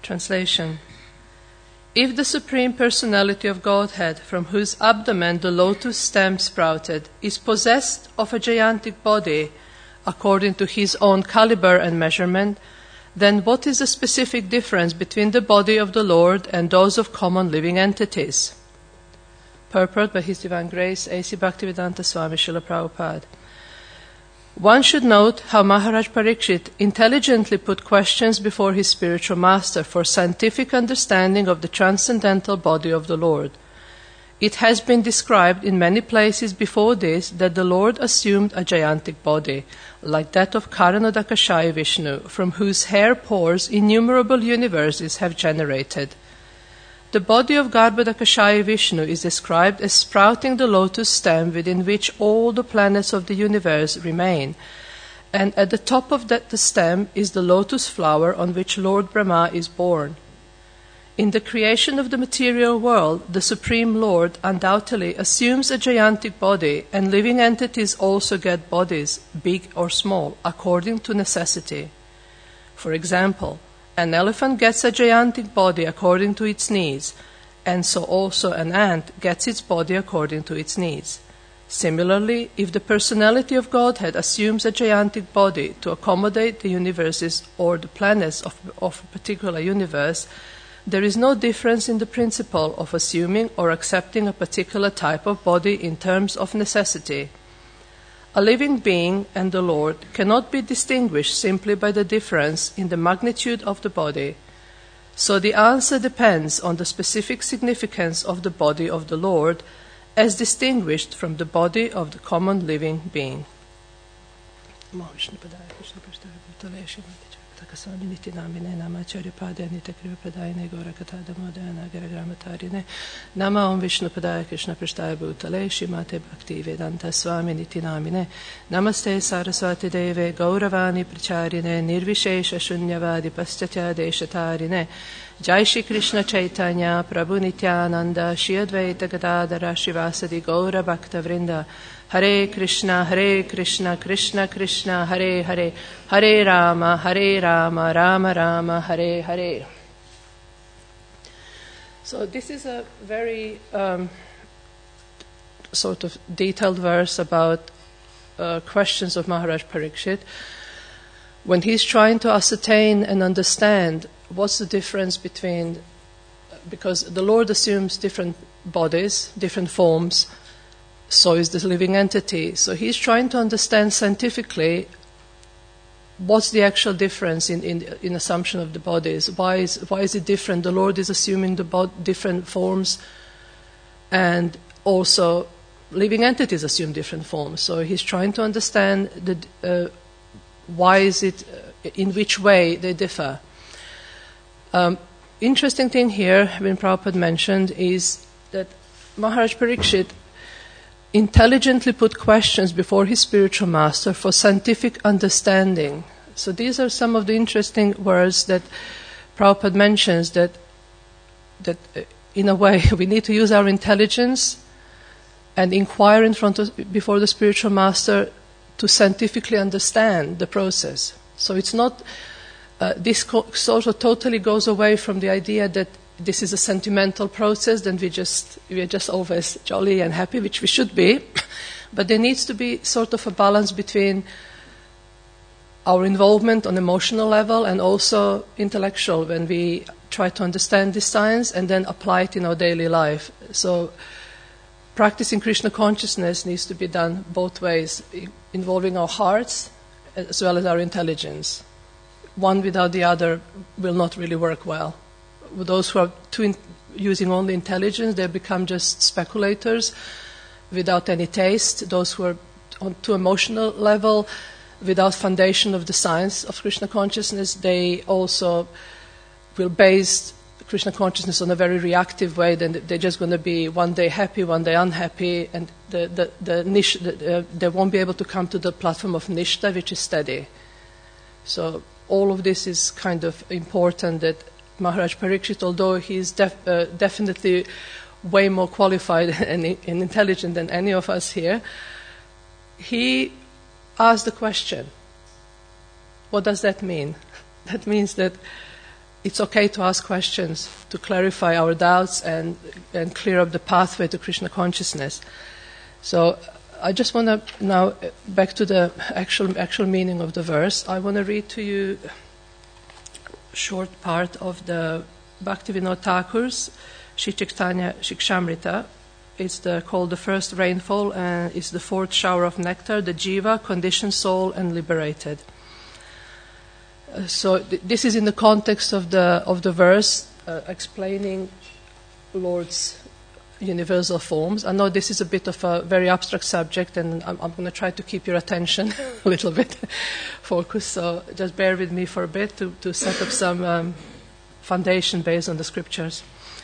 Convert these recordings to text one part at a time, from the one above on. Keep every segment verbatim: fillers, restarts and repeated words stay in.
Translation. If the Supreme Personality of Godhead, from whose abdomen the lotus stem sprouted, is possessed of a gigantic body, according to his own caliber and measurement, then what is the specific difference between the body of the Lord and those of common living entities? Purport by His Divine Grace, A C Bhaktivedanta Swami Srila Prabhupada. One should note how Maharaj Parikshit intelligently put questions before his spiritual master for scientific understanding of the transcendental body of the Lord. It has been described in many places before this that the Lord assumed a gigantic body, like that of Karanodakashayi Vishnu, from whose hair pores innumerable universes have generated. The body of Garbhodakashayi Vishnu is described as sprouting the lotus stem within which all the planets of the universe remain, and at the top of that the stem is the lotus flower on which Lord Brahma is born. In the creation of the material world, the Supreme Lord undoubtedly assumes a gigantic body, and living entities also get bodies, big or small, according to necessity. For example, an elephant gets a gigantic body according to its needs, and so also an ant gets its body according to its needs. Similarly, if the personality of Godhead assumes a gigantic body to accommodate the universes or the planets of, of a particular universe, there is no difference in the principle of assuming or accepting a particular type of body in terms of necessity. A living being and the Lord cannot be distinguished simply by the difference in the magnitude of the body. So the answer depends on the specific significance of the body of the Lord as distinguished from the body of the common living being. Swami Niti Namine Nama Acharya Padaya Nita Kriva Pradayane Gora Katha Damodayana Garagramatarine Nama Om Vishnu Padaya Krishna Prashtaya Bhutale Shrimate Bhakti Vedanta Swami Niti Namine Namaste Saraswati Deve Gauravani Pracharine Nirvishesha Shunyavadi Paschatya Deshatarine Jai Shri Krishna Chaitanya Prabhu Nityananda Shri Advaita Gadadara Shivasadi Gaura Bhakta Vrinda Hare Krishna, Hare Krishna, Krishna Krishna, Hare Hare, Hare Rama, Hare Rama, Rama Rama, Hare Hare. So this is a very um, sort of detailed verse about uh, questions of Maharaj Parikshit. When he's trying to ascertain and understand what's the difference between, because the Lord assumes different bodies, different forms, so is the living entity. So he's trying to understand scientifically what's the actual difference in, in, in assumption of the bodies. Why is, why is it different? The Lord is assuming the bod- different forms, and also living entities assume different forms. So he's trying to understand the, uh, why is it, uh, in which way they differ. Um, interesting thing here, when Prabhupada mentioned, is that Maharaj Parikshit intelligently put questions before his spiritual master for scientific understanding. So these are some of the interesting words that Prabhupada mentions, that that uh, in a way we need to use our intelligence and inquire in front of, before the spiritual master to scientifically understand the process. So it's not, uh, this co- sort of totally goes away from the idea that this is a sentimental process, then we just we are just always jolly and happy, which we should be. But there needs to be sort of a balance between our involvement on emotional level and also intellectual, when we try to understand this science and then apply it in our daily life. So practicing Krishna consciousness needs to be done both ways, involving our hearts as well as our intelligence. One without the other will not really work well. Those who are too in, using only intelligence, they become just speculators without any taste. Those who are on too emotional level, without foundation of the science of Krishna consciousness, they also will base Krishna consciousness on a very reactive way. Then they're just going to be one day happy, one day unhappy, and the, the, the nish, the, uh, they won't be able to come to the platform of nishta, which is steady. So all of this is kind of important, that Maharaj Parikshit, although he is def- uh, definitely way more qualified and, and intelligent than any of us here, he asked the question, what does that mean? That means that it's okay to ask questions, to clarify our doubts and, and clear up the pathway to Krishna consciousness. So I just want to now, back to the actual, actual meaning of the verse, I want to read to you a short part of the Bhaktivinoda Thakur's Shri Chaitanya Shikshamrita. It's the, called The First Rainfall, and it's the fourth shower of nectar, the jiva, conditioned soul, and liberated. Uh, so th- this is in the context of the of the verse uh, explaining Lord's universal forms. I know this is a bit of a very abstract subject, and I'm, I'm going to try to keep your attention a little bit focused. So just bear with me for a bit to, to set up some um, foundation based on the scriptures.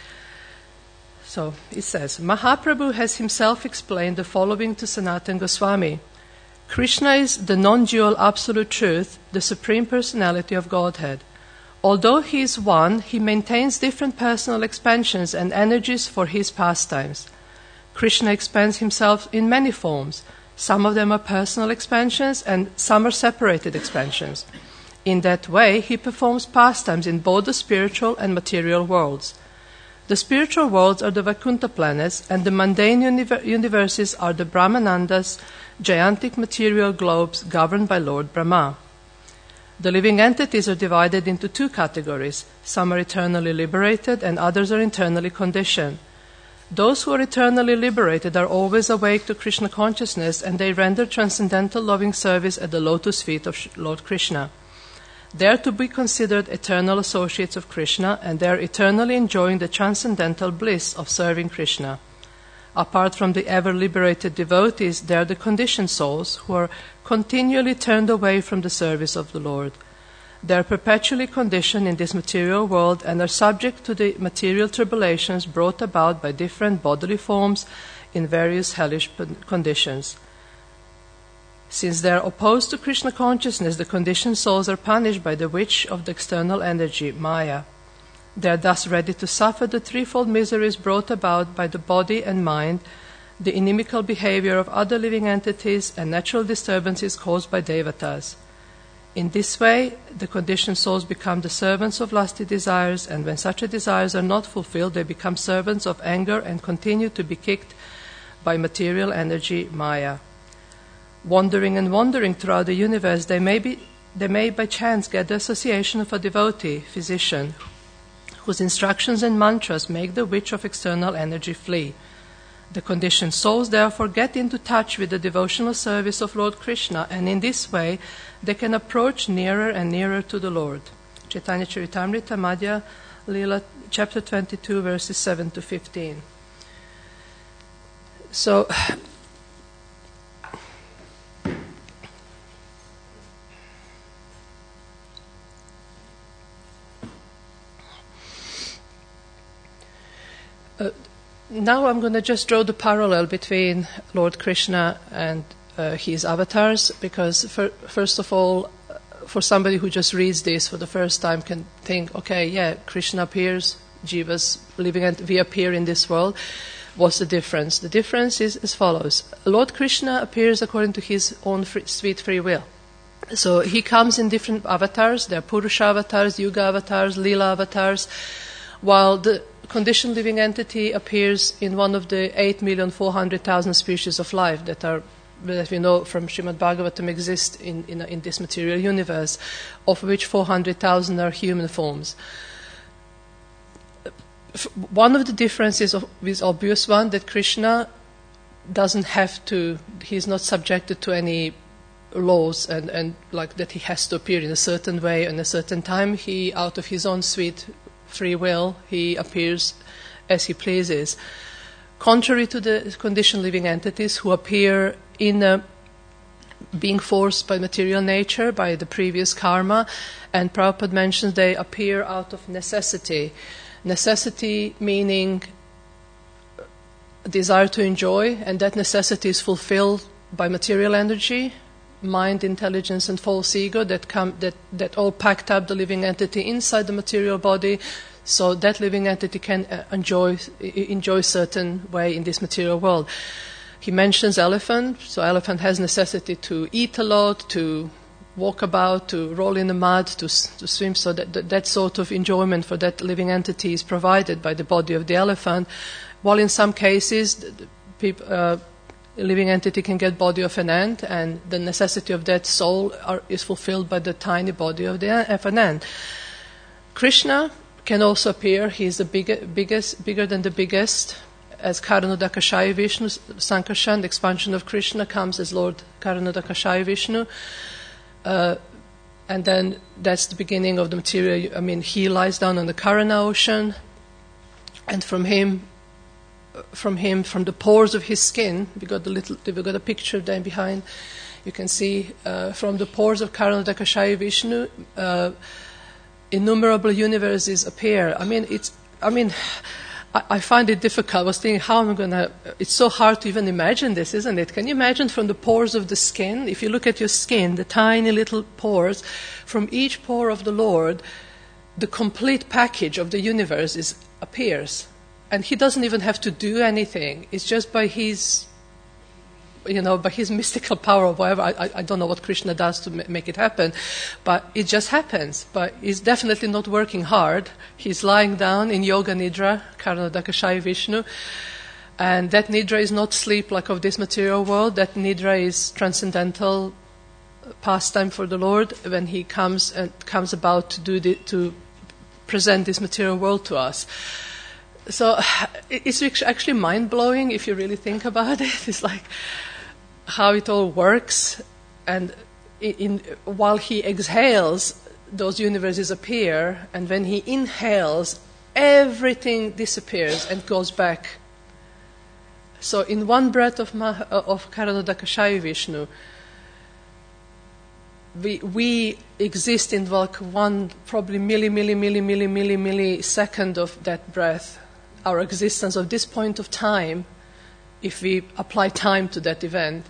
So it says, Mahaprabhu has himself explained the following to Sanatana Goswami. Krishna is the non-dual absolute truth, the Supreme Personality of Godhead. Although he is one, he maintains different personal expansions and energies for his pastimes. Krishna expands himself in many forms. Some of them are personal expansions and some are separated expansions. In that way, he performs pastimes in both the spiritual and material worlds. The spiritual worlds are the Vaikuntha planets, and the mundane univer- universes are the Brahmanandas, gigantic material globes governed by Lord Brahma. The living entities are divided into two categories. Some are eternally liberated, and others are internally conditioned. Those who are eternally liberated are always awake to Krishna consciousness, and they render transcendental loving service at the lotus feet of Lord Krishna. They are to be considered eternal associates of Krishna, and they are eternally enjoying the transcendental bliss of serving Krishna. Apart from the ever-liberated devotees, they are the conditioned souls who are continually turned away from the service of the Lord. They are perpetually conditioned in this material world and are subject to the material tribulations brought about by different bodily forms in various hellish conditions. Since they are opposed to Krishna consciousness, the conditioned souls are punished by the witch of the external energy, Maya. They are thus ready to suffer the threefold miseries brought about by the body and mind, the inimical behavior of other living entities, and natural disturbances caused by devatas. In this way, the conditioned souls become the servants of lusty desires, and when such desires are not fulfilled, they become servants of anger and continue to be kicked by material energy, Maya. Wandering and wandering throughout the universe, they may, be, they may by chance get the association of a devotee, physician, whose instructions and mantras make the witch of external energy flee. The conditioned souls therefore get into touch with the devotional service of Lord Krishna, and in this way they can approach nearer and nearer to the Lord. Chaitanya Charitamrita, Madhya Lila, chapter twenty-two, verses seven to fifteen. So, Uh, now I'm going to just draw the parallel between Lord Krishna and uh, his avatars, because for, first of all, uh, for somebody who just reads this for the first time can think, okay, yeah, Krishna appears, Jivas living, and we appear in this world. What's the difference? The difference is as follows. Lord Krishna appears according to his own free, sweet free will. So he comes in different avatars. There are Purusha avatars, Yuga avatars, Lila avatars, while the conditioned living entity appears in one of the eight million four hundred thousand species of life that are, that we know from Srimad Bhagavatam, exist in, in, in this material universe, of which four hundred thousand are human forms. One of the differences is obvious one, that Krishna doesn't have to, he's not subjected to any laws and, and like that he has to appear in a certain way in a certain time. He, out of his own sweet free will, he appears as he pleases. Contrary to the conditioned living entities who appear in a, being forced by material nature, by the previous karma, and Prabhupada mentions they appear out of necessity. Necessity meaning desire to enjoy, and that necessity is fulfilled by material energy, mind, intelligence, and false ego that come that, that all packed up the living entity inside the material body, so that living entity can uh, enjoy enjoy certain way in this material world. He mentions elephant, so elephant has necessity to eat a lot, to walk about, to roll in the mud, to to swim. So that, that that sort of enjoyment for that living entity is provided by the body of the elephant. While in some cases, the, the people, uh, a living entity can get body of an ant, and the necessity of that soul are, is fulfilled by the tiny body of the of an ant. Krishna can also appear. He is the big, biggest, bigger than the biggest. As Karanodakashaya Vishnu, Sankarshan, the expansion of Krishna, comes as Lord Karanodakashaya Vishnu. Uh, and then that's the beginning of the material. I mean, he lies down on the Karana ocean, and from him, from him, from the pores of his skin, we got the little, we got a picture there behind. You can see uh, from the pores of Karanodakashaya Vishnu, uh, innumerable universes appear. I mean, it's. I mean. I find it difficult. I was thinking, how am I going to... It's so hard to even imagine this, isn't it? Can you imagine from the pores of the skin? If you look at your skin, the tiny little pores, from each pore of the Lord, the complete package of the universe is, appears. And he doesn't even have to do anything. It's just by his... You know, by his mystical power or whatever. I, I don't know what Krishna does to make it happen, but it just happens. But he's definitely not working hard. He's lying down in yoga nidra, Karanodakashaya Vishnu, and that nidra is not sleep like of this material world. That nidra is transcendental pastime for the Lord when he comes and comes about to do the, to present this material world to us. So it's actually mind-blowing if you really think about it. It's like how it all works, and in, in, while he exhales, those universes appear, and when he inhales, everything disappears and goes back. So in one breath of, Mah- of Karanodakashaya Vishnu, we, we exist in like one probably milli, milli, milli, milli, milli, millisecond of that breath. Our existence of this point of time, if we apply time to that event,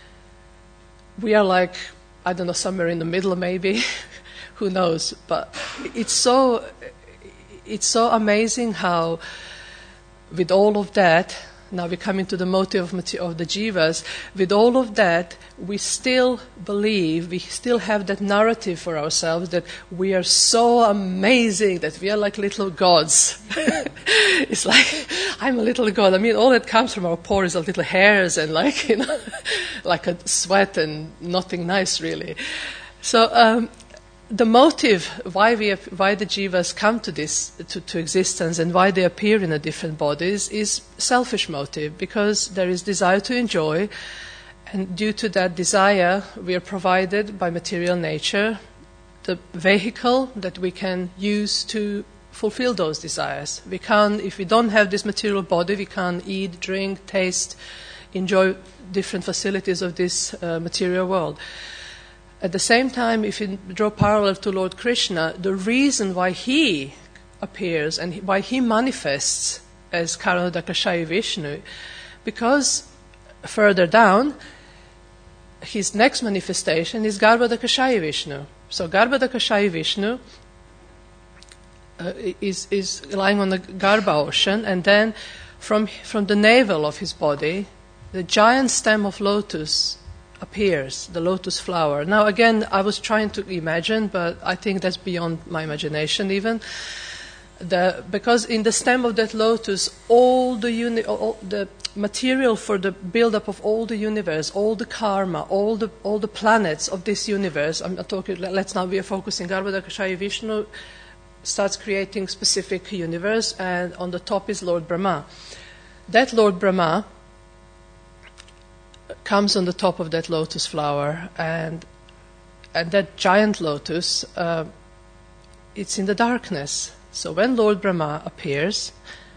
we are like, I don't know, somewhere in the middle maybe, who knows. But it's so, it's so amazing how with all of that, now we come into the motive of the jivas, with all of that, we still believe, we still have that narrative for ourselves that we are so amazing, that we are like little gods. It's like, I'm a little god. I mean, all that comes from our pores are little hairs and like, you know, like a sweat and nothing nice really. So, um, the motive why we why the jivas come to this to, to existence and why they appear in the different bodies is selfish motive, because there is desire to enjoy, and due to that desire we are provided by material nature the vehicle that we can use to fulfill those desires. We can't, if we don't have this material body, we can't eat, drink, taste, enjoy different facilities of this uh, material world. At the same time, if you draw parallel to Lord Krishna, the reason why he appears and why he manifests as Karanodakashaya Vishnu, because further down, his next manifestation is Garbhodakashaya Vishnu. So Garbhodakashaya Vishnu uh, is, is lying on the Garbha ocean, and then from, from the navel of his body, the giant stem of lotus appears, the lotus flower. Now again, I was trying to imagine, but I think that's beyond my imagination even. The, because in the stem of that lotus, all the, uni, all the material for the build-up of all the universe, all the karma, all the all the planets of this universe, I'm not talking, let's now we are focusing, Garbhodakashaya Vishnu starts creating specific universe, and on the top is Lord Brahma. That Lord Brahma comes on the top of that lotus flower, and and that giant lotus, uh, it's in the darkness. So when Lord Brahma appears,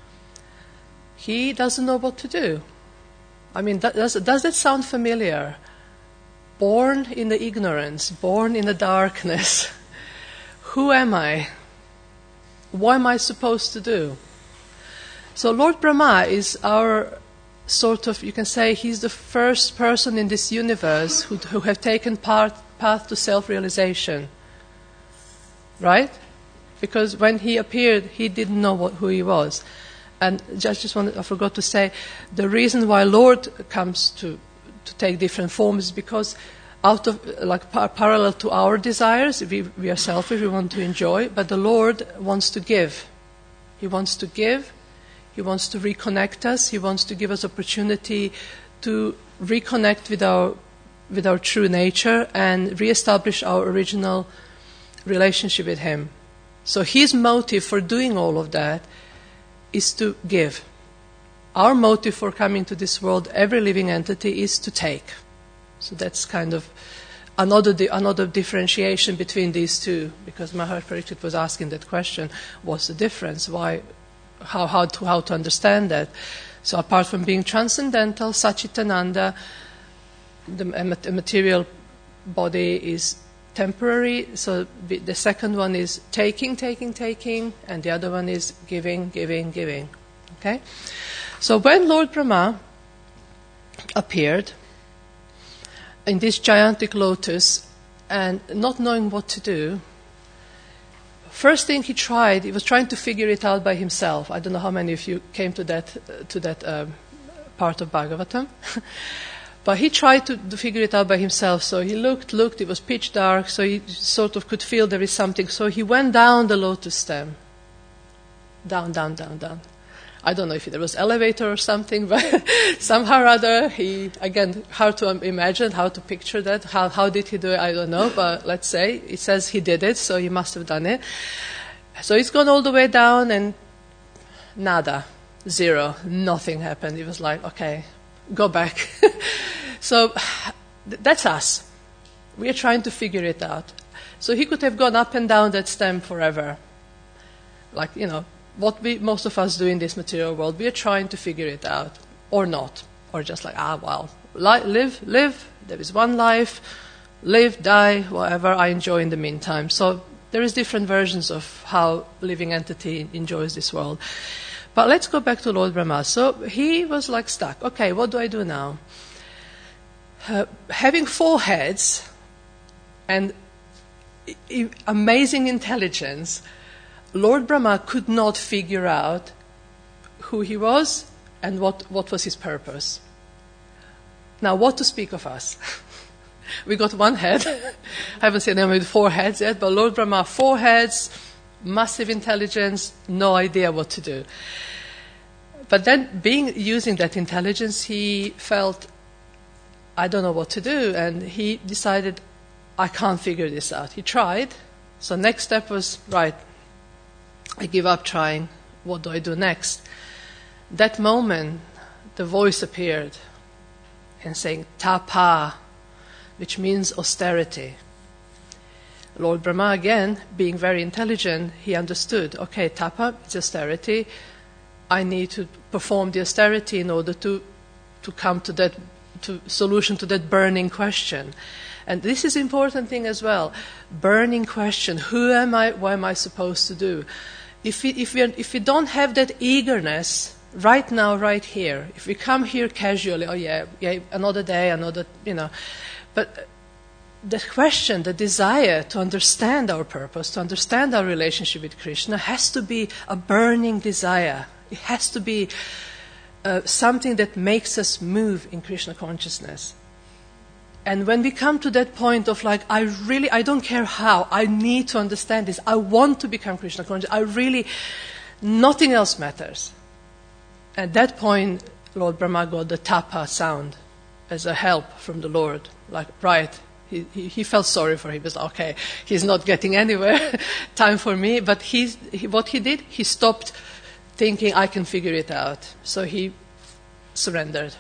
he doesn't know what to do. I mean, does, does that sound familiar? Born in the ignorance, born in the darkness. Who am I? What am I supposed to do? So Lord Brahma is our sort of, you can say, he's the first person in this universe who, who have taken part, path to self-realization. Right? Because when he appeared, he didn't know what, who he was. And just, just wanted, I forgot to say, the reason why Lord comes to, to take different forms is because out of like par- parallel to our desires. We, we are selfish, we want to enjoy, but the Lord wants to give. He wants to give. He wants to reconnect us. He wants to give us opportunity to reconnect with our with our true nature and reestablish our original relationship with Him. So His motive for doing all of that is to give. Our motive for coming to this world, every living entity, is to take. So that's kind of another di- another differentiation between these two, because Maharaj Parikshit was asking that question: what's the difference? Why? How how to how to understand that? So apart from being transcendental, Satchitananda, the a material body is temporary. So the second one is taking, taking, taking, and the other one is giving, giving, giving. Okay? So when Lord Brahma appeared in this gigantic lotus and not knowing what to do, first thing he tried, he was trying to figure it out by himself. I don't know how many of you came to that uh, to that um, part of Bhagavatam. But he tried to, to figure it out by himself. So he looked, looked, it was pitch dark, so he sort of could feel there is something. So he went down the lotus stem. Down, down, down, down. I don't know if there was elevator or something, but somehow or other, he, again, hard to imagine, how to picture that. How, how did he do it, I don't know, but let's say, it says he did it, so he must have done it. So he's gone all the way down and nada, zero, nothing happened. He was like, okay, go back. So th- that's us. We are trying to figure it out. So he could have gone up and down that stem forever. Like, you know, what we most of us do in this material world, we are trying to figure it out, or not. Or just like, ah, well, li- live, live, there is one life, live, die, whatever, I enjoy in the meantime. So there is different versions of how living entity enjoys this world. But let's go back to Lord Brahma. So he was like stuck. Okay, what do I do now? Uh, having four heads and I- amazing intelligence, Lord Brahma could not figure out who he was and what, what was his purpose. Now, what to speak of us? We got one head. I haven't seen him with four heads yet, but Lord Brahma, four heads, massive intelligence, no idea what to do. But then, being using that intelligence, he felt, I don't know what to do, and he decided, I can't figure this out. He tried. So next step was, right, I give up trying. What do I do next? That moment, the voice appeared and saying, tapa, which means austerity. Lord Brahma, again, being very intelligent, he understood, okay, tapa is austerity. I need to perform the austerity in order to, to come to that to solution to that burning question. And this is an important thing as well. Burning question, who am I, what am I supposed to do? If we, if we, if we don't have that eagerness right now, right here, if we come here casually, oh yeah, yeah, another day, another, you know, but the question, the desire to understand our purpose, to understand our relationship with Krishna has to be a burning desire. It has to be uh, something that makes us move in Krishna consciousness. And when we come to that point of like, I really, I don't care how, I need to understand this, I want to become Krishna conscious, I really, nothing else matters. At that point, Lord Brahma got the tapa sound as a help from the Lord. Like, right, he, he, he felt sorry for him. He was like, okay, he's not getting anywhere, time for me. But he's, he, what he did, he stopped thinking, I can figure it out. So he surrendered.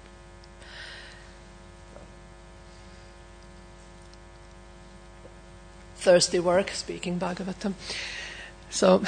Thirsty work, speaking Bhagavatam. So,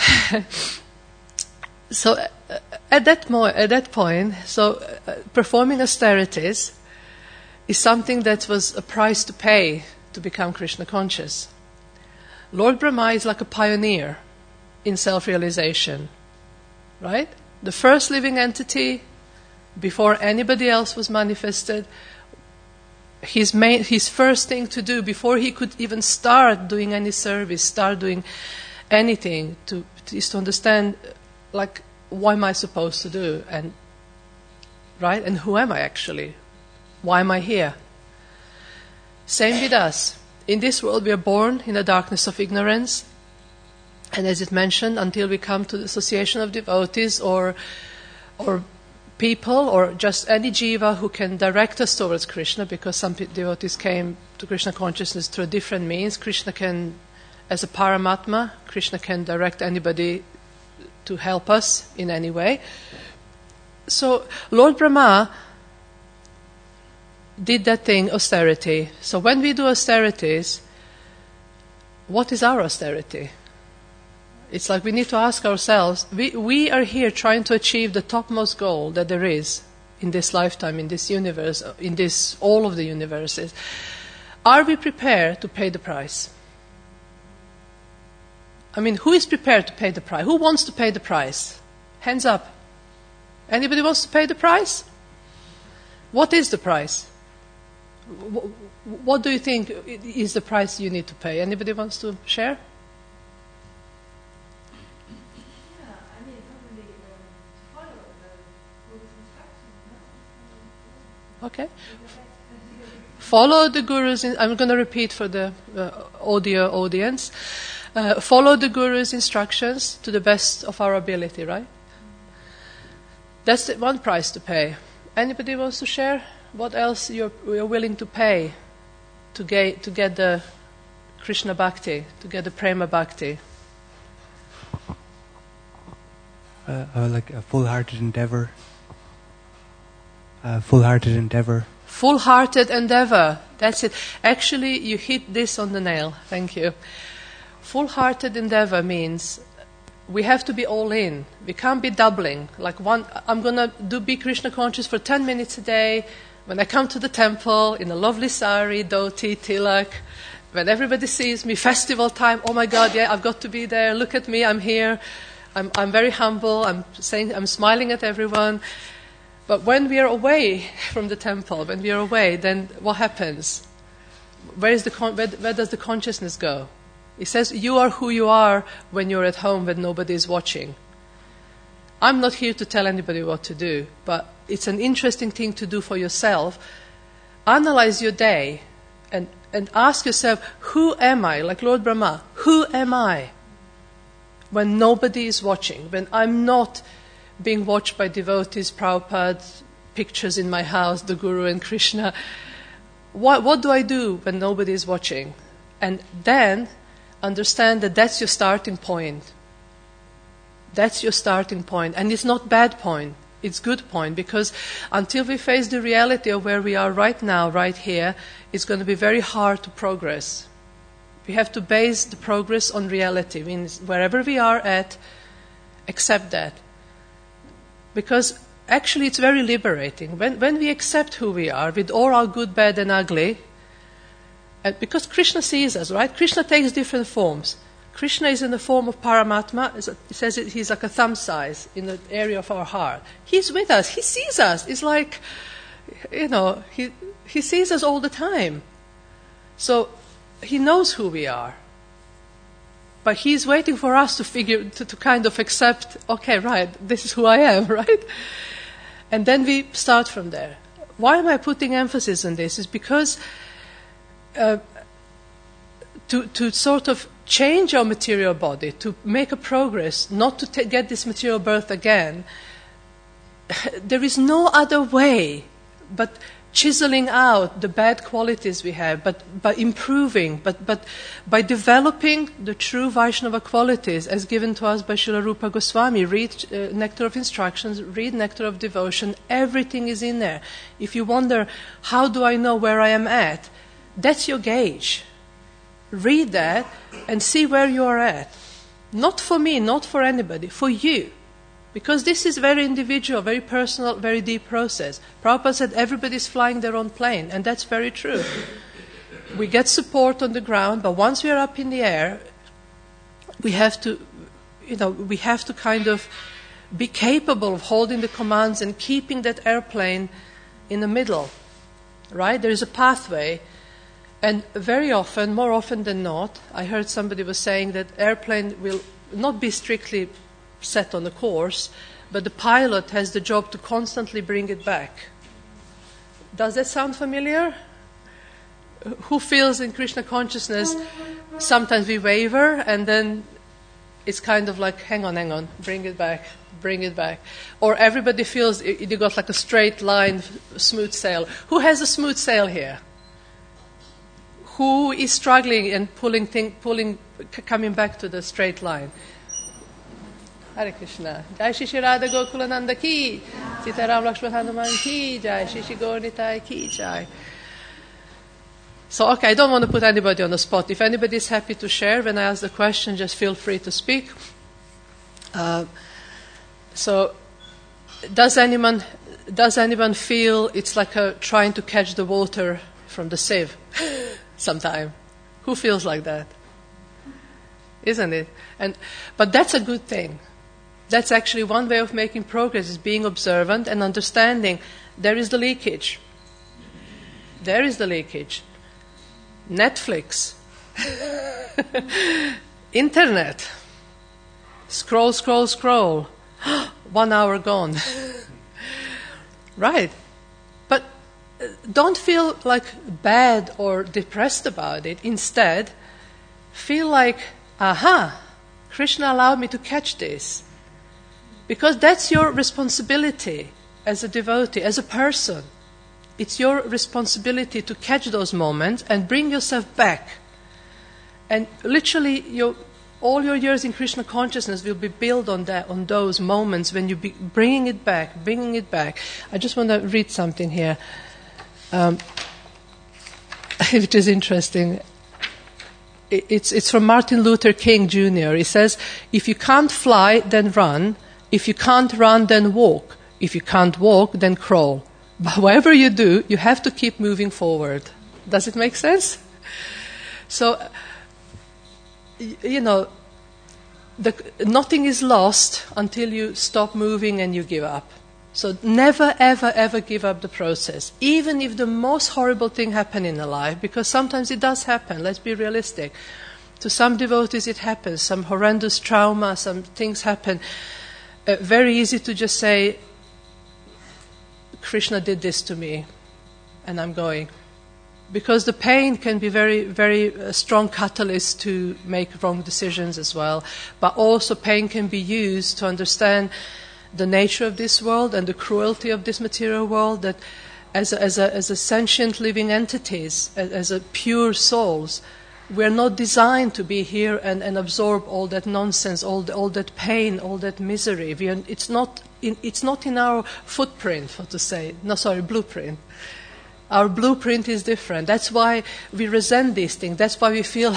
so uh, at that mo- at that point, so uh, performing austerities is something that was a price to pay to become Krishna conscious. Lord Brahma is like a pioneer in self-realization, right? The first living entity, before anybody else was manifested. His main, his first thing to do before he could even start doing any service, start doing anything, to, is to understand, like, what am I supposed to do, and right, and who am I actually? Why am I here? Same with us. In this world we are born in the darkness of ignorance, and as it mentioned, until we come to the association of devotees or or people or just any jiva who can direct us towards Krishna, because some devotees came to Krishna consciousness through different means. Krishna can, as a Paramatma, Krishna can direct anybody to help us in any way. So Lord Brahma did that thing, austerity. So when we do austerities, what is our austerity? It's like we need to ask ourselves, we, we are here trying to achieve the topmost goal that there is in this lifetime, in this universe, in this all of the universes. Are we prepared to pay the price? I mean, who is prepared to pay the price? Who wants to pay the price? Hands up. Anybody wants to pay the price? What is the price? What do you think is the price you need to pay? Anybody wants to share? Yeah, I mean, probably um, follow the Guru's instructions. No? Okay. Follow the Guru's. In, I'm going to repeat for the uh, audio audience. Uh, follow the Guru's instructions to the best of our ability, right? That's the one price to pay. Anybody wants to share? What else you're, you're willing to pay to get, to get the Krishna Bhakti, to get the Prema Bhakti? Uh, uh, like a full-hearted endeavor. Uh, full-hearted endeavor. Full-hearted endeavor. That's it. Actually, you hit this on the nail. Thank you. Full-hearted endeavor means we have to be all in. We can't be doubling. Like one, I'm going to do be Krishna conscious for ten minutes a day. When I come to the temple in a lovely sari, dhoti, tilak, when everybody sees me, festival time, oh my God, yeah, I've got to be there. Look at me, I'm here. I'm, I'm very humble. I'm saying, I'm smiling at everyone. But when we are away from the temple, when we are away, then what happens? Where is the con- where, where does the consciousness go? It says you are who you are when you're at home, when nobody is watching. I'm not here to tell anybody what to do, but it's an interesting thing to do for yourself. Analyze your day and, and ask yourself, who am I? Like Lord Brahma, who am I when nobody is watching, when I'm not being watched by devotees, Prabhupada, pictures in my house, the Guru and Krishna. What, what do I do when nobody is watching? And then understand that that's your starting point. That's your starting point. And it's not bad point. It's good point. Because until we face the reality of where we are right now, right here, it's going to be very hard to progress. We have to base the progress on reality. Means wherever we are at, accept that. Because actually it's very liberating. When, when we accept who we are, with all our good, bad and ugly, and because Krishna sees us, right? Krishna takes different forms. Krishna is in the form of Paramatma. It says it, he's like a thumb size in the area of our heart. He's with us. He sees us. It's like, you know, he, he sees us all the time. So he knows who we are. But he's waiting for us to figure, to, to kind of accept, okay, right, this is who I am, right? And then we start from there. Why am I putting emphasis on this? Is because uh, to, to sort of change our material body, to make a progress, not to t- get this material birth again, there is no other way but chiseling out the bad qualities we have, but by improving, but, but by developing the true Vaishnava qualities as given to us by Srila Rupa Goswami. Read uh, Nectar of Instructions, read Nectar of Devotion, everything is in there. If you wonder, how do I know where I am at? That's your gauge. Read that and see where you are at. Not for me, not for anybody, for you. Because this is very individual, very personal, very deep process. Prabhupada said everybody's flying their own plane, and that's very true. We get support on the ground, but once we are up in the air, we have to, you know, we have to kind of be capable of holding the commands and keeping that airplane in the middle, right? There is a pathway, and very often, more often than not, I heard somebody was saying that airplane will not be strictly set on the course, but the pilot has the job to constantly bring it back. Does that sound familiar? who feels in Krishna consciousness, sometimes we waver and then it's kind of like, hang on, hang on, bring it back, bring it back. Or everybody feels you got like a straight line, smooth sail. Who has a smooth sail here? Who is struggling and pulling, thing, pulling, c- coming back to the straight line? Hare Krishna. Jai Shri Shri Radha Gokulananda ki, Sitaram Lakshman Hanuman ki, Jai Shri Shri Gaur Nitai ki, Jai. So, okay, I don't want to put anybody on the spot. If anybody is happy to share, when I ask the question, just feel free to speak. Uh, so, does anyone does anyone feel it's like a, trying to catch the water from the sieve sometime? Who feels like that? Isn't it? And but that's a good thing. That's actually one way of making progress, is being observant and understanding there is the leakage. There is the leakage. Netflix, internet, scroll, scroll, scroll, one hour gone. Right. But don't feel like bad or depressed about it. Instead, feel like, aha, Krishna allowed me to catch this. Because that's your responsibility as a devotee, as a person. It's your responsibility to catch those moments and bring yourself back. And literally, your, all your years in Krishna consciousness will be built on that, on those moments when you be bringing it back, bringing it back. I just want to read something here, um, which is interesting. It's, it's from Martin Luther King Junior He says, if you can't fly, then run. If you can't run, then walk. If you can't walk, then crawl. But whatever you do, you have to keep moving forward. Does it make sense? So, you know, the, nothing is lost until you stop moving and you give up. So never, ever, ever give up the process. Even if the most horrible thing happens in a life, because sometimes it does happen, let's be realistic. To some devotees it happens, some horrendous trauma, some things happen. Uh, very easy to just say, Krishna did this to me, and I'm going. Because the pain can be very, very uh, strong catalyst to make wrong decisions as well. But also pain can be used to understand the nature of this world and the cruelty of this material world, that as a, as a, as a sentient living entities, as, as a pure souls, we're not designed to be here and, and absorb all that nonsense, all, the, all that pain, all that misery. We are, it's not in, it's not in our footprint, so to say. No, sorry, blueprint. Our blueprint is different. That's why we resent these things. That's why we feel,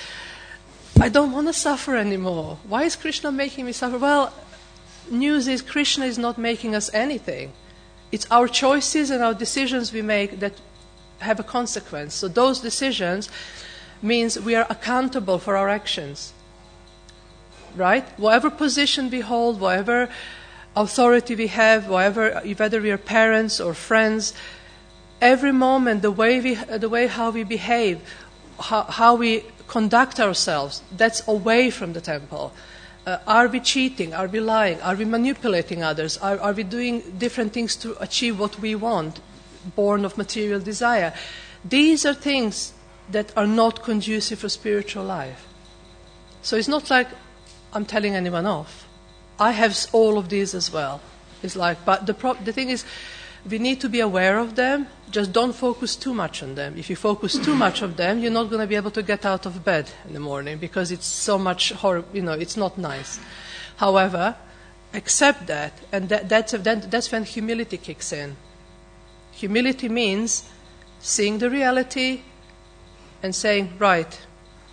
I don't want to suffer anymore. Why is Krishna making me suffer? Well, news is Krishna is not making us anything. It's our choices and our decisions we make that have a consequence. So those decisions means we are accountable for our actions. Right? Whatever position we hold, whatever authority we have, whatever, whether we are parents or friends, every moment, the way we, the way how we behave, how, how we conduct ourselves, that's away from the temple. Uh, are we cheating? Are we lying? Are we manipulating others? Are, are we doing different things to achieve what we want, born of material desire? These are things that are not conducive for spiritual life. So it's not like I'm telling anyone off. I have all of these as well. It's like, but the pro- the thing is, we need to be aware of them. Just don't focus too much on them. If you focus too much on them, you're not going to be able to get out of bed in the morning because it's so much horror. You know, it's not nice. However, accept that, and that, that's that, that's when humility kicks in. Humility means seeing the reality and saying, right,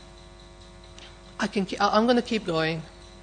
I can. I'm going to keep going.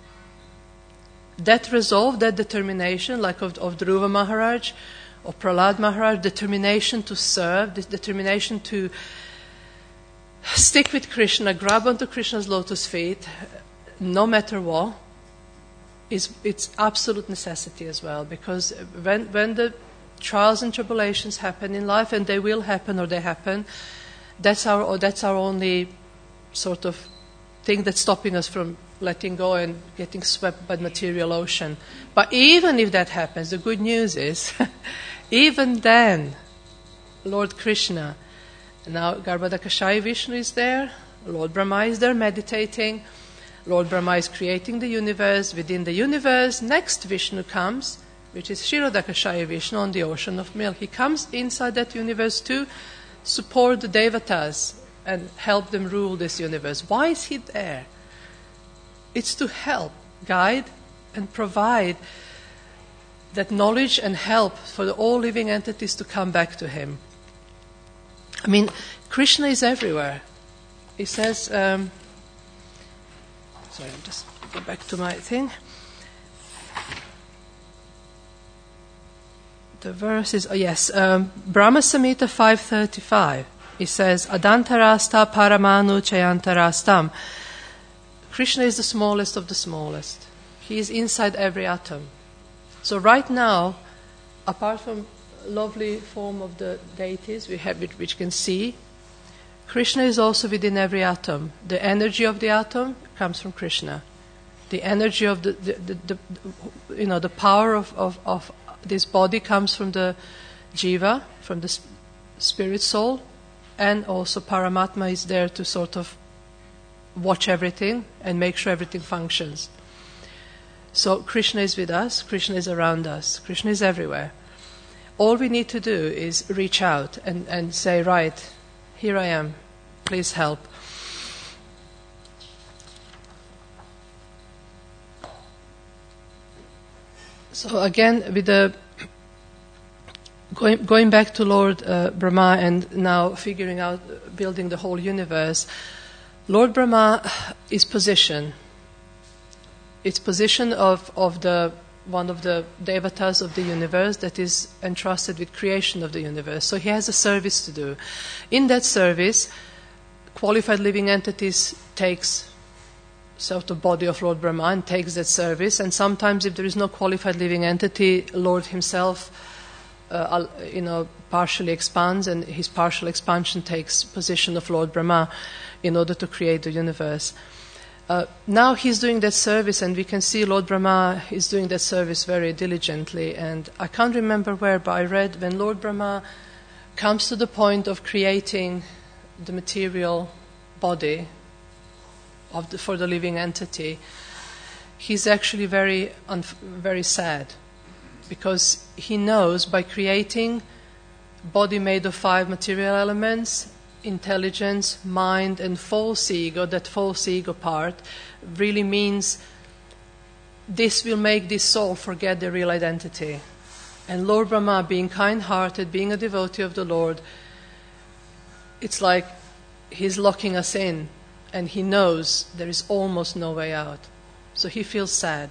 That resolve, that determination, like of, of Dhruva Maharaj, of Prahlad Maharaj, determination to serve, this determination to stick with Krishna, grab onto Krishna's lotus feet, no matter what, is it's absolute necessity as well. Because when when the trials and tribulations happen in life, and they will happen or they happen, that's our or that's our only sort of thing that's stopping us from letting go and getting swept by the material ocean. But even if that happens, the good news is, even then, Lord Krishna And now Garbhodakashaya Vishnu is there, Lord Brahma is there meditating, Lord Brahma is creating the universe. Within the universe, next Vishnu comes, which is Kshirodakashaya Vishnu on the ocean of milk. He comes inside that universe to support the devatas and help them rule this universe. Why is he there? It's to help, guide, and provide that knowledge and help for the all living entities to come back to him. I mean, Krishna is everywhere. He says, um, sorry, I'll just go back to my thing. The verse is, oh yes, um, Brahma Samhita five thirty-five. It says, Adantarasta paramanu chayantarastam. Krishna is the smallest of the smallest. He is inside every atom. So right now, apart from lovely form of the deities we have, which, which can see, Krishna is also within every atom. The energy of the atom comes from Krishna. The energy of the, the, the, the you know, the power of, of, of this body comes from the jiva, from the spirit soul, and also Paramatma is there to sort of watch everything and make sure everything functions. So Krishna is with us, Krishna is around us, Krishna is everywhere. All we need to do is reach out and, and say, right, here I am, please help. So again, with the going, going back to Lord uh, Brahma and now figuring out, building the whole universe, Lord Brahma is position. It's position of, of the one of the devatas of the universe that is entrusted with creation of the universe. So he has a service to do. In that service, qualified living entities takes sort of body of Lord Brahma and takes that service. And sometimes if there is no qualified living entity, Lord himself, uh, you know, partially expands, and his partial expansion takes position of Lord Brahma in order to create the universe. Uh, now he's doing that service, and we can see Lord Brahma is doing that service very diligently. And I can't remember where, but I read when Lord Brahma comes to the point of creating the material body of the, for the living entity, he's actually very, unf- very sad, because he knows by creating body made of five material elements, intelligence, mind, and false ego, that false ego part really means this will make this soul forget their real identity. And Lord Brahma, being kind-hearted, being a devotee of the Lord, it's like he's locking us in, and he knows there is almost no way out. So he feels sad.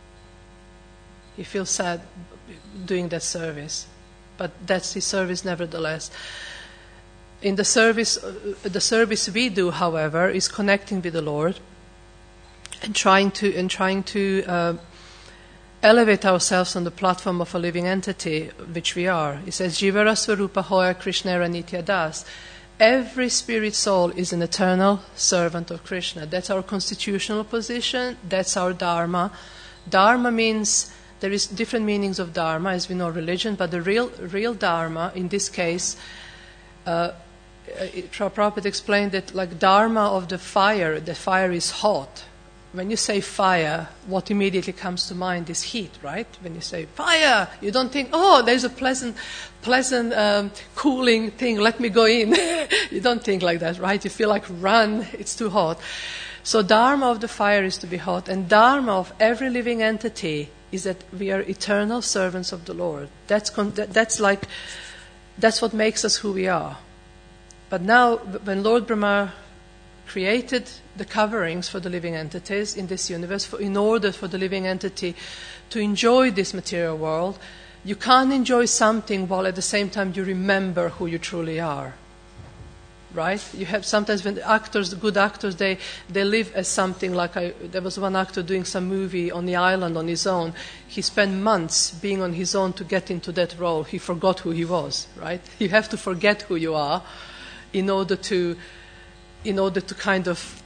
He feels sad doing that service. But that's his service nevertheless. In the service, uh, the service we do, however, is connecting with the Lord and trying to and trying to uh, elevate ourselves on the platform of a living entity, which we are. It says, Jivara Swarupa Hoya Krishnera Nitya Das. Every spirit soul is an eternal servant of Krishna. That's our constitutional position. That's our dharma. Dharma means, there is different meanings of dharma, as we know religion, but the real real dharma, in this case, uh, Prabhupada explained that like dharma of the fire, the fire is hot. When you say fire, what immediately comes to mind is heat, right? When you say fire, you don't think, oh, there's a pleasant, pleasant, um, cooling thing, let me go in. You don't think like that, right? You feel like run, it's too hot. So dharma of the fire is to be hot, and dharma of every living entity is that we are eternal servants of the Lord. That's con- that's like, that's what makes us who we are. But now, when Lord Brahma created the coverings for the living entities in this universe, for, in order for the living entity to enjoy this material world, you can't enjoy something while at the same time you remember who you truly are. Right? You have sometimes when the actors, the good actors, they, they live as something like, I, there was one actor doing some movie on the island on his own. He spent months being on his own to get into that role. He forgot who he was, right? You have to forget who you are in order to, in order to kind of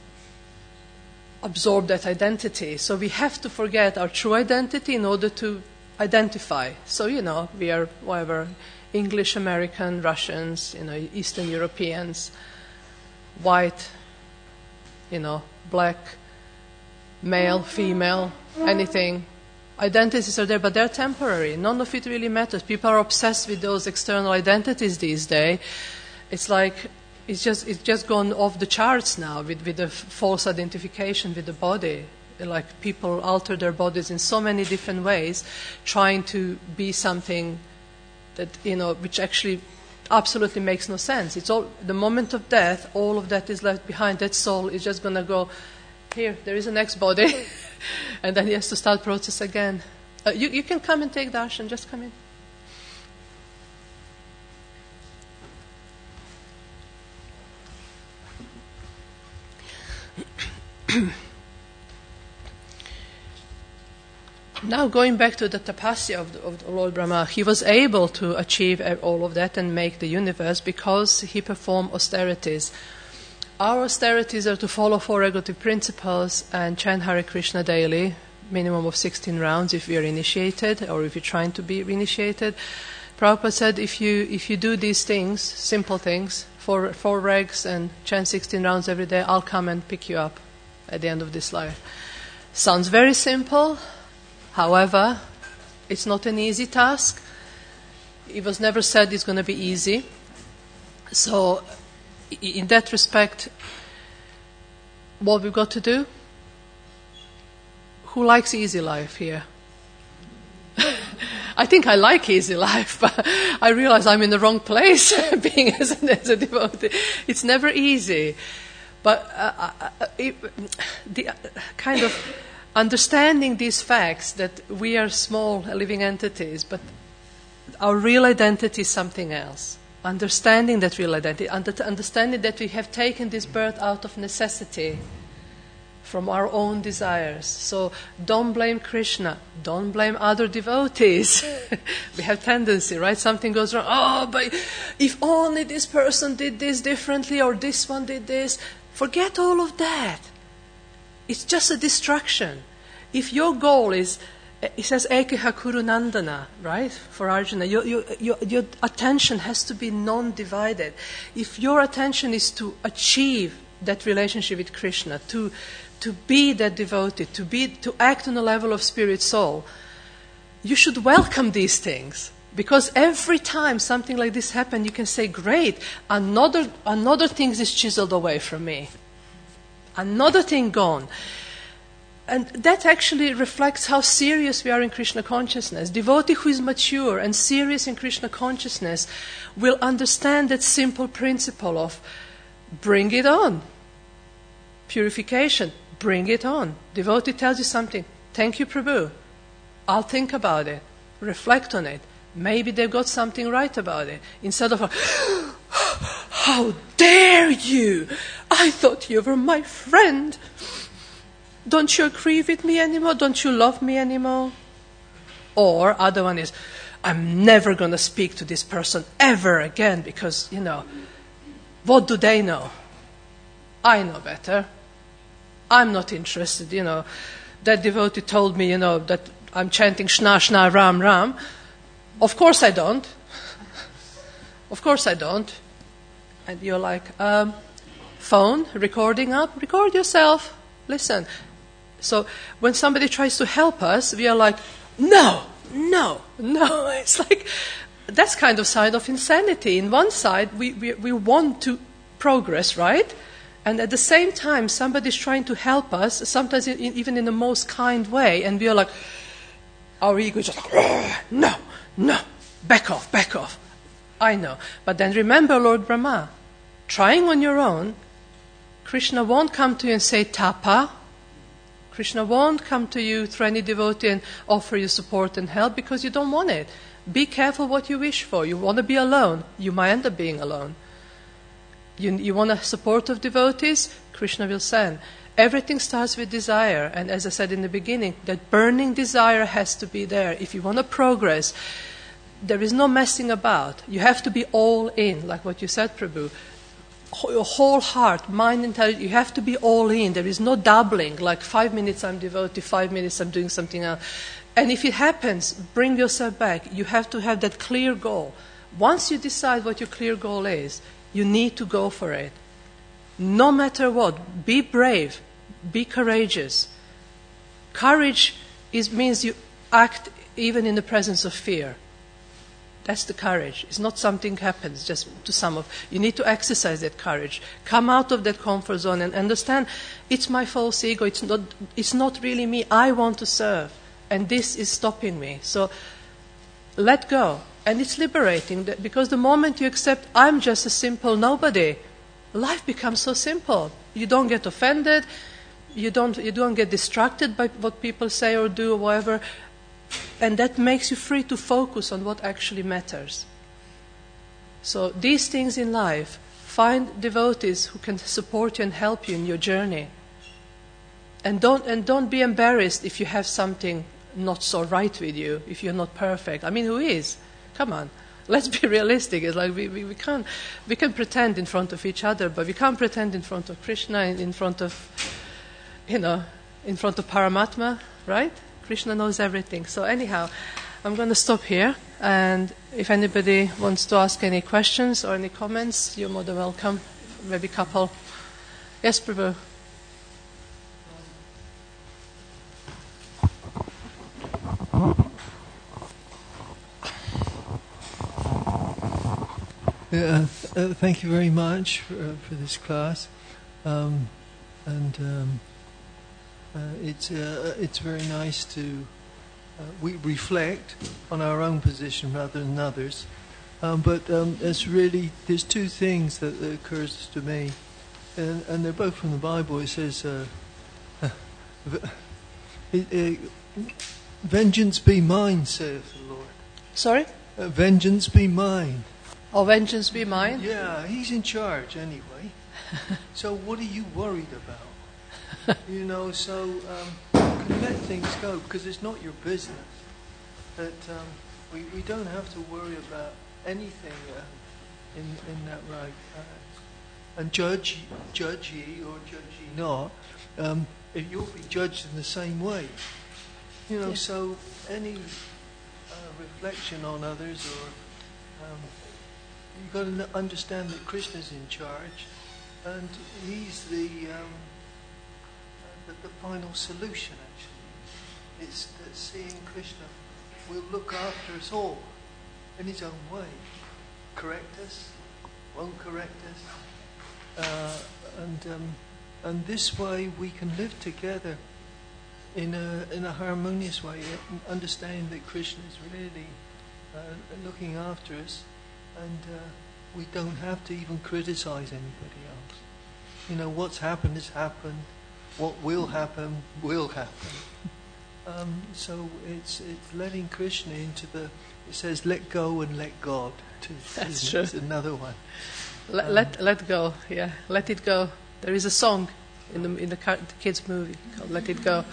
absorb that identity. So we have to forget our true identity in order to identify. So, you know, we are, whatever, English, American, Russians, you know, Eastern Europeans, white, you know, black, male, female, anything. Identities are there, but they're temporary. None of it really matters. People are obsessed with those external identities these days. It's like it's just it's just gone off the charts now with, with the false identification with the body. Like people alter their bodies in so many different ways, trying to be something that, you know, which actually absolutely makes no sense. It's all the moment of death. All of that is left behind. That soul is just going to go, here, there is a next body, and then he has to start process again. Uh, you, you can come and take darshan. Just come in. Now, going back to the tapasya of, the, of the Lord Brahma, he was able to achieve all of that and make the universe because he performed austerities. Our austerities are to follow four regulative principles and chant Hare Krishna daily, minimum of sixteen rounds if we are initiated or if you're trying to be initiated. Prabhupada said if you if you do these things, simple things, four, four regs and chant sixteen rounds every day, I'll come and pick you up at the end of this life. Sounds very simple. However, it's not an easy task. It was never said it's going to be easy. So, in that respect, what we've got to do? Who likes easy life here? I think I like easy life, but I realize I'm in the wrong place being as, as a devotee. It's never easy. But uh, uh, it, the uh, kind of understanding these facts that we are small living entities, but our real identity is something else. Understanding that real identity, understanding that we have taken this birth out of necessity from our own desires. So don't blame Krishna, don't blame other devotees. We have tendency, right? Something goes wrong. Oh, but if only this person did this differently or this one did this. Forget all of that. It's just a distraction. If your goal is, it says Ekeha Kuru Nandana, right, for Arjuna, your, your, your, your attention has to be non-divided. If your attention is to achieve that relationship with Krishna, to to be that devotee, to be to act on a level of spirit soul, you should welcome these things. Because every time something like this happens, you can say, great, another another thing is chiseled away from me. Another thing gone. And that actually reflects how serious we are in Krishna consciousness. Devotee who is mature and serious in Krishna consciousness will understand that simple principle of bring it on. Purification, bring it on. Devotee tells you something, thank you Prabhu, I'll think about it, reflect on it. Maybe they've got something right about it. Instead of, how dare you? I thought you were my friend. Don't you agree with me anymore? Don't you love me anymore? Or other one is, I'm never going to speak to this person ever again because, you know, what do they know? I know better. I'm not interested, you know. That devotee told me, you know, that I'm chanting Shna Shna Ram Ram. Of course I don't. Of course I don't. And you're like, um, phone, recording up, record yourself, listen. So when somebody tries to help us, we are like, no, no, no. It's like, that's kind of side of insanity. In one side, we, we, we want to progress, right? And at the same time, somebody's trying to help us, sometimes in, even in the most kind way, and we are like, our ego is just like, no, no, back off, back off. I know. But then remember Lord Brahma, trying on your own, Krishna won't come to you and say tapa. Krishna won't come to you through any devotee and offer you support and help because you don't want it. Be careful what you wish for. You want to be alone, you might end up being alone. You, you want a support of devotees, Krishna will send. Everything starts with desire. And as I said in the beginning, that burning desire has to be there. If you want to progress, there is no messing about. You have to be all in, like what you said, Prabhu. Your whole heart, mind, intelligence, you have to be all in. There is no doubling, like five minutes I'm devotee, five minutes I'm doing something else. And if it happens, bring yourself back. You have to have that clear goal. once you decide what your clear goal is, you need to go for it. No matter what, be brave, be courageous. Courage is, means you act even in the presence of fear. That's the courage. It's not something happens just to some of. You need to exercise that courage. Come out of that comfort zone and understand it's my false ego. It's not, it's not really me. I want to serve. And this is stopping me. So let go. And it's liberating because the moment you accept I'm just a simple nobody, life becomes so simple. You don't get offended. You don't, you don't get distracted by what people say or do or whatever. And that makes you free to focus on what actually matters. So these things in life, find devotees who can support you and help you in your journey. And don't, and don't be embarrassed if you have something not so right with you, if you're not perfect. I mean, who is? Come on. Let's be realistic. It's like we, we, we can't we can pretend in front of each other, but we can't pretend in front of Krishna, in, in front of, you know, in front of Paramatma, right? Krishna knows everything. So anyhow, I'm going to stop here. And if anybody wants to ask any questions or any comments, you're more than welcome. Maybe a couple. Yes, Prabhu. Yeah, uh, thank you very much for, uh, for this class. Um, and... Um, Uh, it's uh, it's very nice to uh, we reflect on our own position rather than others, um, but um, it's really there's two things that, that occurs to me, and, and they're both from the Bible. It says, uh, it, it, "Vengeance be mine," saith the Lord. Sorry? Uh, vengeance be mine. Oh, vengeance be mine? Yeah, He's in charge anyway. So what are you worried about? You know, so um, you can let things go because it's not your business. That um, we we don't have to worry about anything uh, in in that right. Uh, and judge judge ye or judge ye not, um, you'll be judged in the same way. You know, Yeah. so any uh, reflection on others, or um, you've got to understand that Krishna's in charge, and He's the um, The, the final solution, actually. It's that seeing Krishna will look after us all in His own way. Correct us, won't correct us. Uh, and um, and this way we can live together in a in a harmonious way, understanding that Krishna is really uh, looking after us, and uh, we don't have to even criticize anybody else. You know, what's happened has happened. What will happen, will happen. Um, so it's it's letting Krishna into the. It says, "Let go and let God." Too. That's true. It's another one. Let, um, let let go. Yeah, let it go. There is a song in the in the, car, the kids' movie called "Let It Go."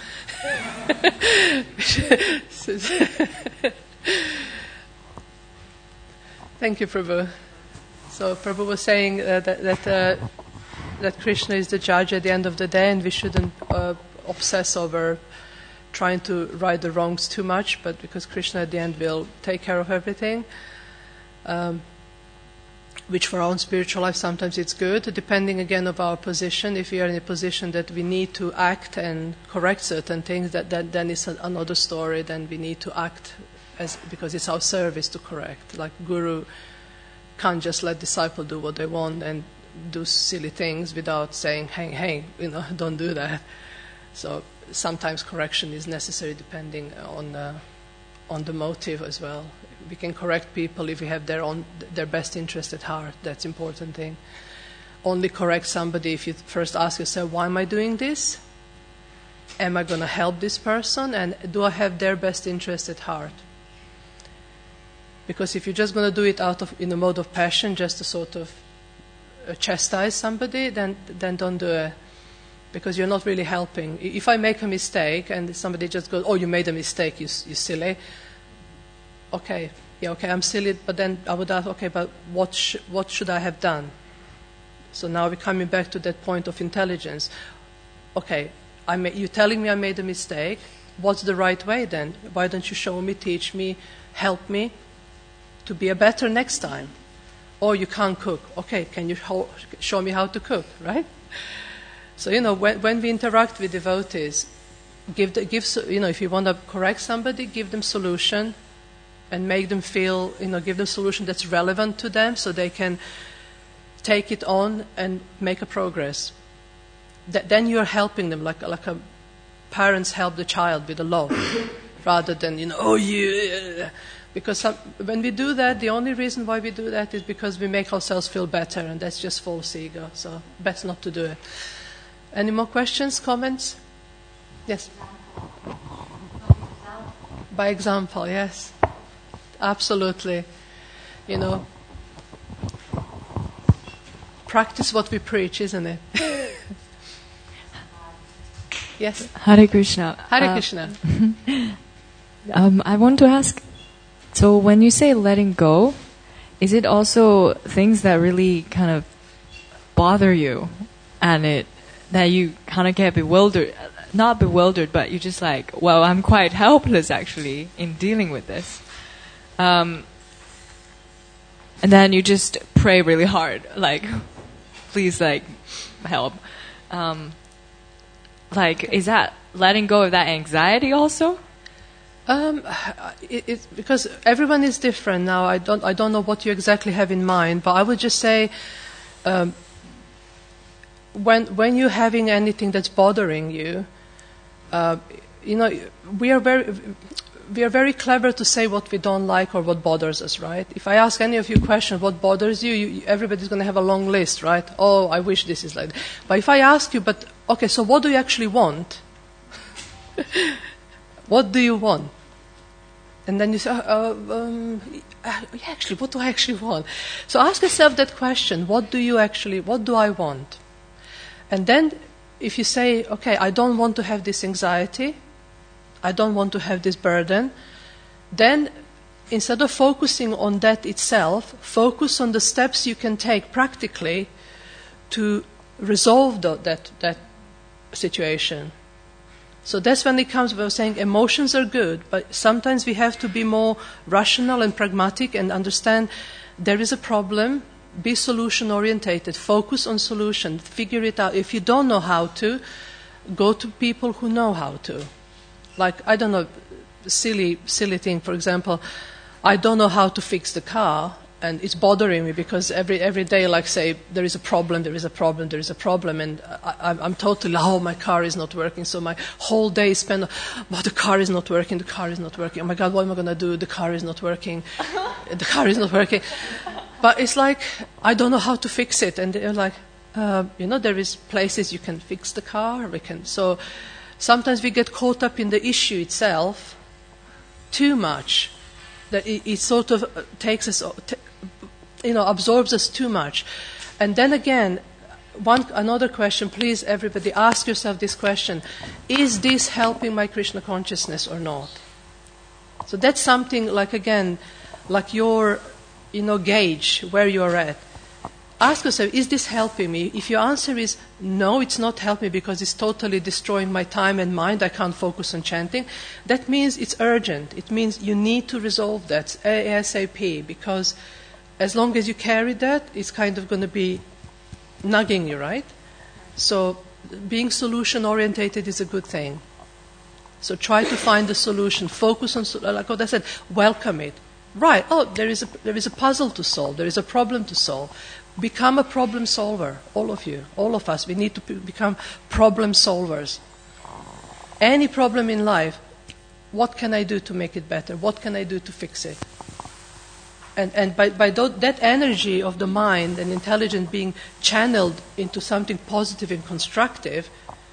Thank you, Prabhu. So Prabhu was saying uh, that that. Uh, that Krishna is the judge at the end of the day, and we shouldn't uh, obsess over trying to right the wrongs too much, but because Krishna at the end will take care of everything, um, which for our own spiritual life sometimes it's good, depending again of our position. If we are in a position that we need to act and correct certain things, that, that then it's an, another story. Then we need to act as because it's our service to correct. Like Guru can't just let disciple do what they want and do silly things without saying, hey, hey, you know, don't do that. So sometimes correction is necessary depending on uh, on the motive as well. We can correct people if we have their own their best interest at heart. That's important thing. Only correct somebody if you first ask yourself, why am I doing this? Am I going to help this person? And do I have their best interest at heart? Because if you're just going to do it out of in a mode of passion, just to sort of uh, chastise somebody, then then don't do it. Because you're not really helping. If I make a mistake and somebody just goes, oh, you made a mistake, you, you silly. Okay, yeah, okay, I'm silly, but then I would ask, okay, but what sh- what should I have done? So now we're coming back to that point of intelligence. Okay, I ma- you're telling me I made a mistake. What's the right way then? Why don't you show me, teach me, help me? to be a better next time. Or you can't cook. Okay, can you ho- show me how to cook, right? So, you know, when, when we interact with devotees, give, the, give you know, if you want to correct somebody, give them solution and make them feel, you know, give them solution that's relevant to them so they can take it on and make a progress. Th- then you're helping them like, like a parents help the child with a love rather than, you know, oh, yeah. Because some, when we do that, the only reason why we do that is because we make ourselves feel better, and that's just false ego. So best not to do it. Any more questions, comments? Yes? By example, yes. Absolutely. You know, practice what we preach, isn't it? Yes? Hare Krishna. Hare Uh, Krishna. um, I want to ask, so when you say letting go, is it also things that really kind of bother you and it that you kind of get bewildered, not bewildered, but you're just like, well, I'm quite helpless actually in dealing with this. Um, and then you just pray really hard, like, please, like, help. Um, like, is that letting go of that anxiety also? Um, it, it, because everyone is different now. I don't, I don't know what you exactly have in mind, but I would just say, um, when when you're having anything that's bothering you, uh, you know, we are very we are very clever to say what we don't like or what bothers us, right? If I ask any of you questions, what bothers you, you everybody's going to have a long list, right? Oh, I wish this is like that. But if I ask you, but okay, so what do you actually want? What do you want? And then you say, uh, um, uh, yeah, actually, what do I actually want? So ask yourself that question, what do you actually, what do I want? And then if you say, okay, I don't want to have this anxiety, I don't want to have this burden, then instead of focusing on that itself, focus on the steps you can take practically to resolve the, that, that situation. So that's when it comes, we were saying emotions are good, but sometimes we have to be more rational and pragmatic and understand there is a problem, be solution orientated, focus on solution, figure it out. If you don't know how to, go to people who know how to. Like, I don't know, silly, silly thing, for example, I don't know how to fix the car, and it's bothering me because every every day, like, say, there is a problem, there is a problem, there is a problem, and I, I'm totally, oh, my car is not working, so my whole day is spent, oh, the car is not working, the car is not working, oh my God, what am I going to do, the car is not working, the car is not working. But it's like, I don't know how to fix it, and they're like, uh, you know, there is places you can fix the car, we can, so sometimes we get caught up in the issue itself too much, that it, it sort of takes us, you know, absorbs us too much. And then again, one another question, please, everybody, ask yourself this question: is this helping my Krishna consciousness or not? So that's something like, again, like your, you know, gauge where you're at. Ask yourself, is this helping me? If your answer is no, it's not helping me because it's totally destroying my time and mind, I can't focus on chanting, that means it's urgent. It means you need to resolve that ASAP, because as long as you carry that, it's kind of going to be nagging you, right? So being solution-orientated is a good thing. So try to find the solution. Focus on, like what I said, welcome it. Right, oh, there is a, there is a puzzle to solve. There is a problem to solve. Become a problem solver, all of you, all of us. We need to p- become problem solvers. Any problem in life, what can I do to make it better? What can I do to fix it? And, and by, by th- that energy of the mind and intelligence being channeled into something positive and constructive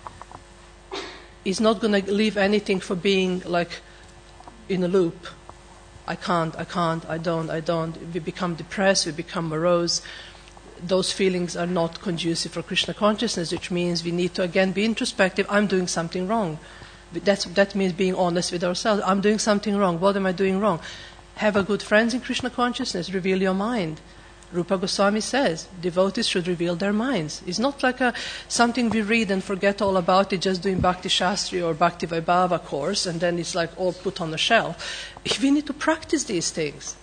is not going to leave anything for being like in a loop. I can't, I can't, I don't, I don't. We become depressed, we become morose. Those feelings are not conducive for Krishna consciousness, which means we need to again be introspective. I'm doing something wrong. That's, that means being honest with ourselves. I'm doing something wrong. What am I doing wrong? Have a good friends in Krishna consciousness. Reveal your mind. Rupa Goswami says devotees should reveal their minds. It's not like a, something we read and forget all about it, just doing Bhakti Shastri or Bhakti Vaibhava course, and then it's like all put on the shelf. We need to practice these things.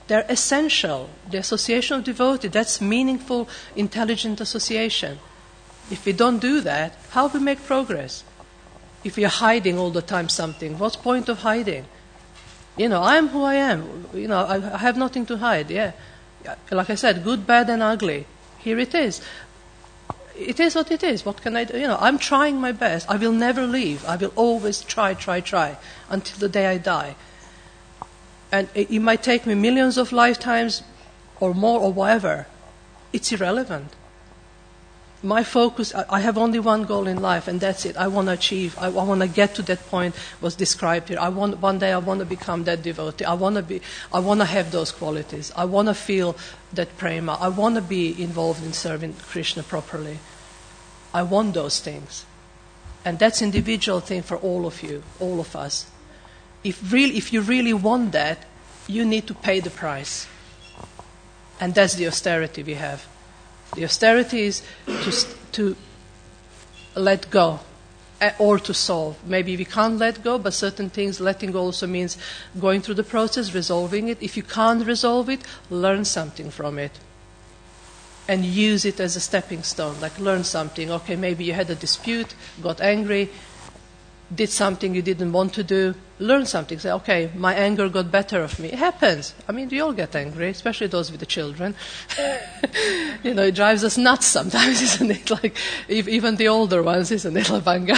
They're essential. The association of devotee, that's meaningful, intelligent association. If we don't do that, how we make progress? If we are hiding all the time something, what's the point of hiding? You know, I am who I am. You know, I, I have nothing to hide, yeah. Like I said, good, bad, and ugly. Here it is. It is what it is. What can I do? You know, I'm trying my best. I will never leave. I will always try, try, try until the day I die. And it, it might take me millions of lifetimes or more or whatever. It's irrelevant. My focus, I, I have only one goal in life, and that's it. I want to achieve. I, I want to get to that point was described here. I want one day I want to become that devotee. I want to be. I want to have those qualities. I want to feel that prema. I want to be involved in serving Krishna properly. I want those things, and that's an individual thing for all of you, all of us. If really, if you really want that, you need to pay the price, and that's the austerity we have. The austerity is to, to let go or to solve. Maybe we can't let go, but certain things, letting go also means going through the process, resolving it. If you can't resolve it, learn something from it and use it as a stepping stone. Like learn something. Okay, maybe you had a dispute, got angry, did something you didn't want to do. Learn something. Say, okay, my anger got better of me. It happens. I mean, we all get angry, especially those with the children. You know, it drives us nuts sometimes, isn't it? Like, even the older ones, isn't it, Lavanga?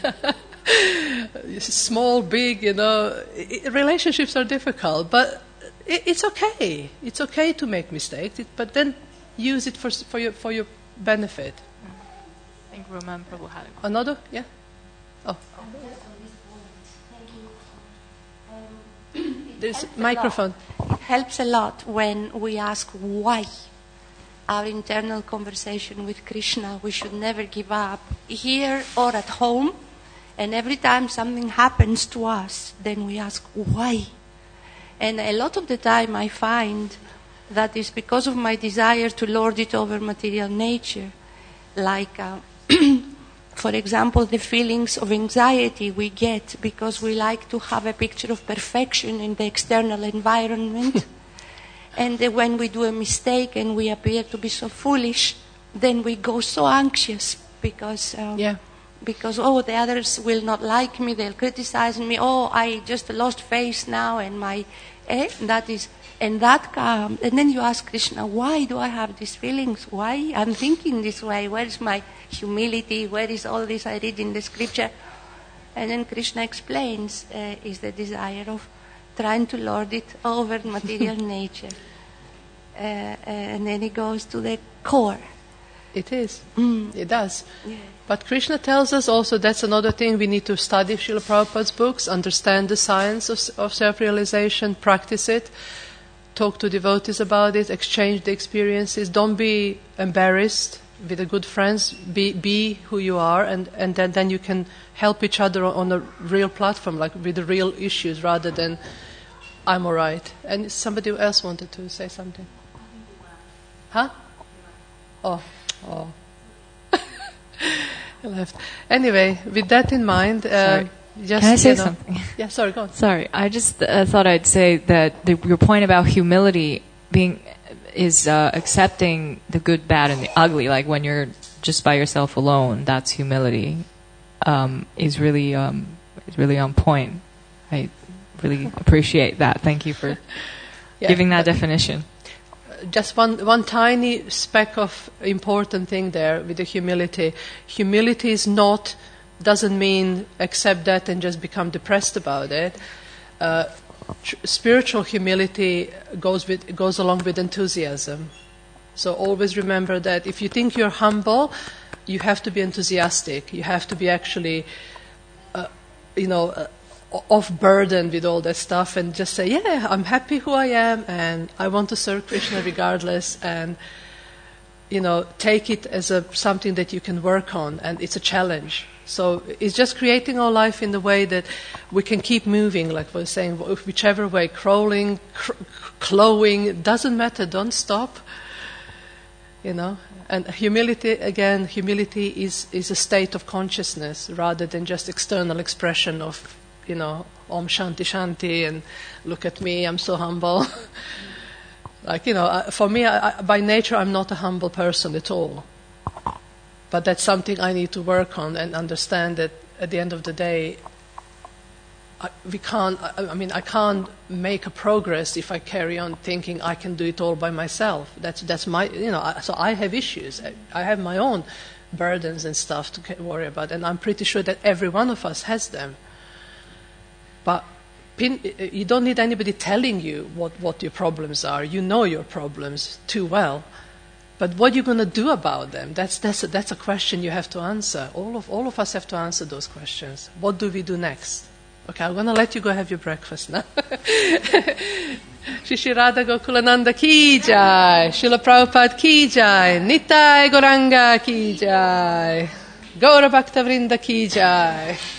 Small, big, you know. It, relationships are difficult, but it, it's okay. It's okay to make mistakes, it, but then use it for, for, your, for your benefit. I think Roman Prabhu had a Another? Yeah? Oh. There's a microphone. It helps a lot when we ask why. Our internal conversation with Krishna, we should never give up, here or at home. And every time something happens to us, then we ask why. And a lot of the time I find that is because of my desire to lord it over material nature. Like, uh, for example, the feelings of anxiety we get because we like to have a picture of perfection in the external environment. And uh, when we do a mistake and we appear to be so foolish, then we go so anxious because, um, yeah. because oh, the others will not like me, they'll criticize me, oh, I just lost face now, and my, eh, that is, and that comes, and then you ask Krishna, why do I have these feelings? Why I'm thinking this way? Where is my humility? Where is all this I read in the scripture? And then Krishna explains, uh, is the desire of trying to lord it over material nature. Uh, uh, and then he goes to the core. It is. Mm. It does. Yeah. But Krishna tells us also, that's another thing, we need to study Srila Prabhupada's books, understand the science of, of self-realization, practice it, talk to devotees about it, exchange the experiences. Don't be embarrassed with the good friends. Be be who you are, and, and then, then you can help each other on a real platform, like with the real issues, rather than I'm all right. And somebody else wanted to say something. Huh? Oh, oh. I left. Anyway, with that in mind, uh, Sorry. just Can I say you know, something? Yeah, sorry, go on. Sorry, I just uh, thought I'd say that the, your point about humility being is uh, accepting the good, bad, and the ugly. Like when you're just by yourself alone, that's humility. Um, is really um, is really on point. I really appreciate that. Thank you for Yeah, giving that but- definition. Just one, one tiny speck of important thing there with the humility. Humility is not, doesn't mean accept that and just become depressed about it. Uh, tr- spiritual humility goes with goes along with enthusiasm. So always remember that if you think you're humble, you have to be enthusiastic. You have to be actually, uh, you know, uh, off burden with all that stuff, and just say, yeah, I'm happy who I am, and I want to serve Krishna regardless, and you know, take it as a something that you can work on, and it's a challenge. So it's just creating our life in the way that we can keep moving, like we were saying, whichever way, crawling, cr- clawing, doesn't matter, don't stop. You know, and humility, again, humility is, is a state of consciousness rather than just external expression of, you know, Om Shanti Shanti and look at me, I'm so humble. Like, you know, I- for me, I, I, by nature, I'm not a humble person at all. But that's something I need to work on and understand that at the end of the day, I, we can't, I, I mean, I can't make a progress if I carry on thinking I can do it all by myself. That's, that's my, you know, I, so I have issues. I, I have my own burdens and stuff to ca- worry about, and I'm pretty sure that every one of us has them. But pin, you don't need anybody telling you what, what your problems are. You know your problems too well. But what are you going to do about them? That's, that's, a, that's a question you have to answer. All of, all of us have to answer those questions. What do we do next? Okay, I'm going to let you go have your breakfast now. Shri Shri Radha Gokulananda ki jai, Srila Prabhupada ki jai, Nitai Goranga ki jai, Gaura Bhakta Vrinda ki jai.